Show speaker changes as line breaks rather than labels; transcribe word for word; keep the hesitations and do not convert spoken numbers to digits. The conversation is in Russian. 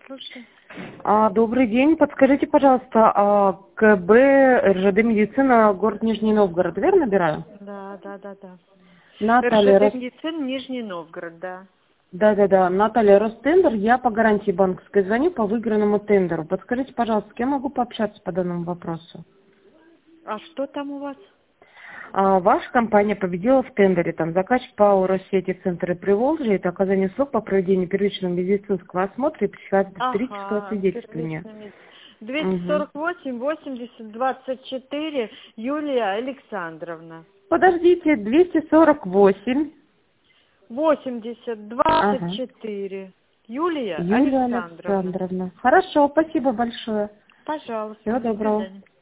слушаю.
А, добрый день. Подскажите, пожалуйста, а, КБ РЖД медицина, город Нижний Новгород, верно набираю?
Да, да, да, да.
Наталья Рос...
РЖД медицина, Нижний Новгород, да.
Да-да-да, Наталья Ростендер, я по гарантии банковской звоню по выигранному тендеру. Подскажите, пожалуйста, с кем могу пообщаться по данному вопросу?
А что там у вас?
А, ваша компания победила в тендере, там заказчик ПАО Россети Центры Приволжья, это оказание услуг по проведению первичного медицинского осмотра и психиатрического
Ага,
свидетельствования.
первичный. двести
Угу.
сорок восемь восемьдесят двадцать четыре Юлия Александровна.
Подождите, двести сорок восемь.
восемьдесят двадцать
Ага.
четыре Юлия
Юлия
Александровна.
Александровна. Хорошо, спасибо большое.
Пожалуйста,
Всего
до
доброго.
свидания.